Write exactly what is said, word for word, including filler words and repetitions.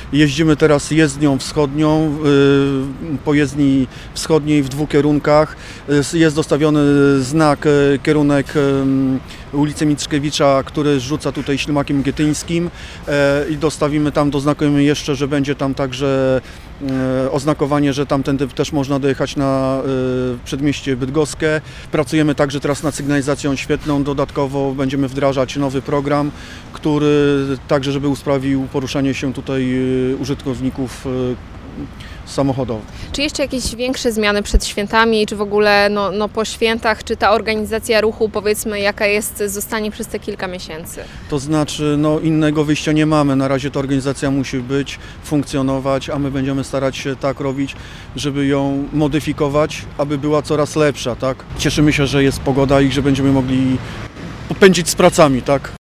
Jeździmy teraz jezdnią wschodnią, po jezdni wschodniej w dwóch kierunkach. Jest dostawiony znak, kierunek ulicy Mickiewicza, który rzuca tutaj ślimakiem gietyńskim i dostawimy tam, doznakujemy jeszcze, że będzie tam także oznakowanie, że tamtędy też można dojechać na przedmieście bydgoskie. Pracujemy także teraz nad sygnalizacją świetlną. Dodatkowo będziemy wdrażać nowy program, który także, żeby usprawnił poruszanie się tutaj użytkowników samochodowych. Czy jeszcze jakieś większe zmiany przed świętami, czy w ogóle no, no po świętach, czy ta organizacja ruchu, powiedzmy, jaka jest, zostanie przez te kilka miesięcy? To znaczy, no innego wyjścia nie mamy. Na razie ta organizacja musi być, funkcjonować, a my będziemy starać się tak robić, żeby ją modyfikować, aby była coraz lepsza, tak? Cieszymy się, że jest pogoda i że będziemy mogli popędzić z pracami, tak?